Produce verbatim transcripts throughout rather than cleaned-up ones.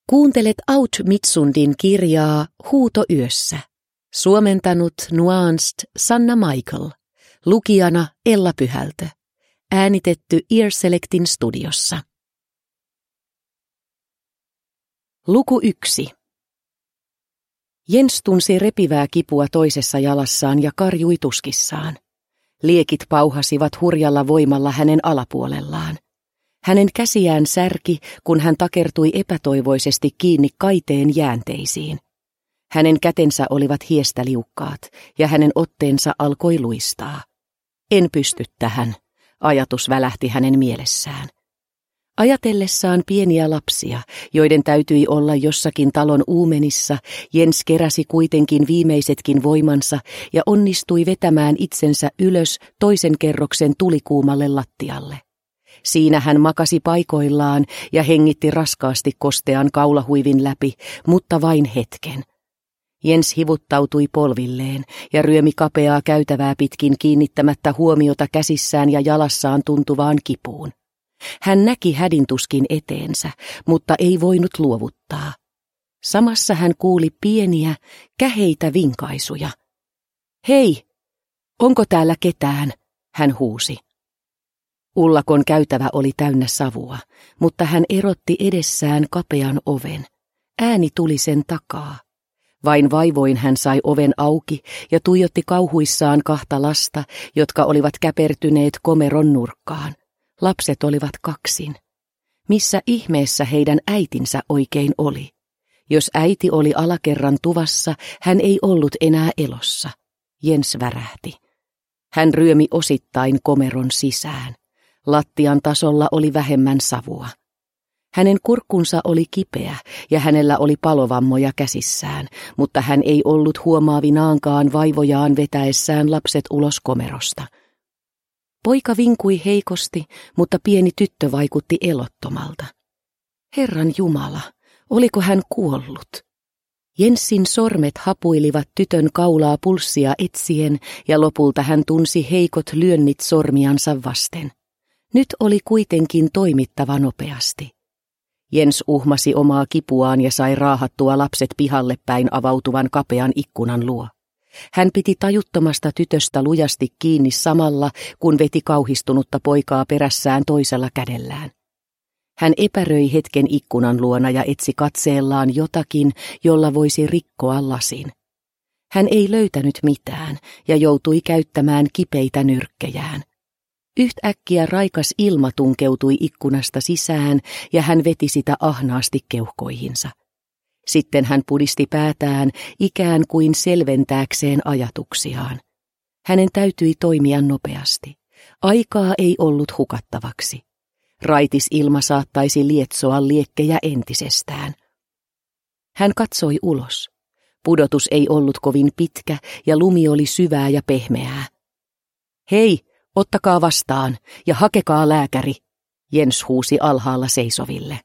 Kuuntelet Aut Mitsundin kirjaa Huuto yössä. Suomentanut Nuanced Sanna Michael. Lukijana Ella Pyhältö. Äänitetty Earselectin studiossa. Luku yksi. Jens tunsi repivää kipua toisessa jalassaan ja karjui tuskissaan. Liekit pauhasivat hurjalla voimalla hänen alapuolellaan. Hänen käsiään särki, kun hän takertui epätoivoisesti kiinni kaiteen jäänteisiin. Hänen kätensä olivat hiestäliukkaat ja hänen otteensa alkoi luistaa. En pysty tähän, ajatus välähti hänen mielessään. Ajatellessaan pieniä lapsia, joiden täytyi olla jossakin talon uumenissa, Jens keräsi kuitenkin viimeisetkin voimansa ja onnistui vetämään itsensä ylös toisen kerroksen tulikuumalle lattialle. Siinä hän makasi paikoillaan ja hengitti raskaasti kostean kaulahuivin läpi, mutta vain hetken. Jens hivuttautui polvilleen ja ryömi kapeaa käytävää pitkin kiinnittämättä huomiota käsissään ja jalassaan tuntuvaan kipuun. Hän näki hädintuskin eteensä, mutta ei voinut luovuttaa. Samassa hän kuuli pieniä, käheitä vinkaisuja. Hei, onko täällä ketään? Hän huusi. Ullakon käytävä oli täynnä savua, mutta hän erotti edessään kapean oven. Ääni tuli sen takaa. Vain vaivoin hän sai oven auki ja tuijotti kauhuissaan kahta lasta, jotka olivat käpertyneet komeron nurkkaan. Lapset olivat kaksin. Missä ihmeessä heidän äitinsä oikein oli? Jos äiti oli alakerran tuvassa, hän ei ollut enää elossa. Jens värähti. Hän ryömi osittain komeron sisään. Lattian tasolla oli vähemmän savua. Hänen kurkkunsa oli kipeä ja hänellä oli palovammoja käsissään, mutta hän ei ollut huomaavinaankaan vaivojaan vetäessään lapset ulos komerosta. Poika vinkui heikosti, mutta pieni tyttö vaikutti elottomalta. Herran Jumala, oliko hän kuollut? Jensin sormet hapuilivat tytön kaulaa pulssia etsien ja lopulta hän tunsi heikot lyönnit sormiansa vasten. Nyt oli kuitenkin toimittava nopeasti. Jens uhmasi omaa kipuaan ja sai raahattua lapset pihalle päin avautuvan kapean ikkunan luo. Hän piti tajuttomasta tytöstä lujasti kiinni samalla, kun veti kauhistunutta poikaa perässään toisella kädellään. Hän epäröi hetken ikkunan luona ja etsi katseellaan jotakin, jolla voisi rikkoa lasin. Hän ei löytänyt mitään ja joutui käyttämään kipeitä nyrkkejään. Yhtäkkiä raikas ilma tunkeutui ikkunasta sisään ja hän veti sitä ahnaasti keuhkoihinsa. Sitten hän pudisti päätään ikään kuin selventääkseen ajatuksiaan. Hänen täytyi toimia nopeasti. Aikaa ei ollut hukattavaksi. Raitis ilma saattaisi lietsoa liekkejä entisestään. Hän katsoi ulos. Pudotus ei ollut kovin pitkä ja lumi oli syvää ja pehmeää. Hei! Ottakaa vastaan ja hakekaa lääkäri, Jens huusi alhaalla seisoville.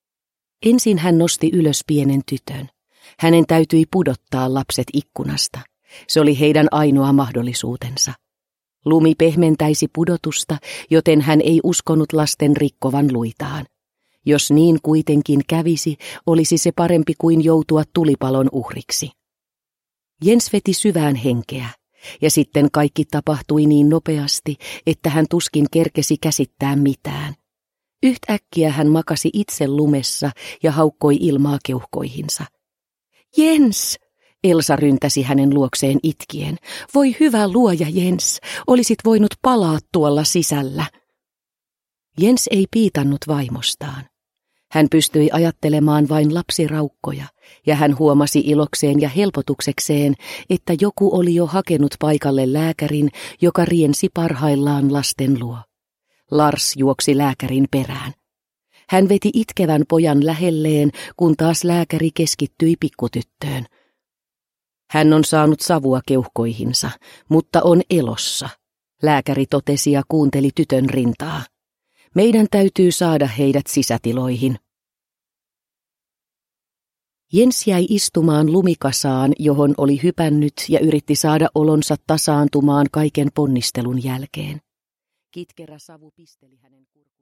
Ensin hän nosti ylös pienen tytön. Hänen täytyi pudottaa lapset ikkunasta. Se oli heidän ainoa mahdollisuutensa. Lumi pehmentäisi pudotusta, joten hän ei uskonut lasten rikkovan luitaan. Jos niin kuitenkin kävisi, olisi se parempi kuin joutua tulipalon uhriksi. Jens veti syvään henkeä. Ja sitten kaikki tapahtui niin nopeasti, että hän tuskin kerkesi käsittää mitään. Yhtäkkiä hän makasi itse lumessa ja haukkoi ilmaa keuhkoihinsa. Jens! Elsa ryntäsi hänen luokseen itkien. Voi hyvä luoja, Jens, olisit voinut palaa tuolla sisällä. Jens ei piitannut vaimostaan. Hän pystyi ajattelemaan vain lapsiraukkoja, ja hän huomasi ilokseen ja helpotuksekseen, että joku oli jo hakenut paikalle lääkärin, joka riensi parhaillaan lasten luo. Lars juoksi lääkärin perään. Hän veti itkevän pojan lähelleen, kun taas lääkäri keskittyi pikkutyttöön. Hän on saanut savua keuhkoihinsa, mutta on elossa, lääkäri totesi ja kuunteli tytön rintaa. Meidän täytyy saada heidät sisätiloihin. Jens jäi istumaan lumikasaan, johon oli hypännyt ja yritti saada olonsa tasaantumaan kaiken ponnistelun jälkeen. Kitkerä savu pisteli hänen kurkkuunsa.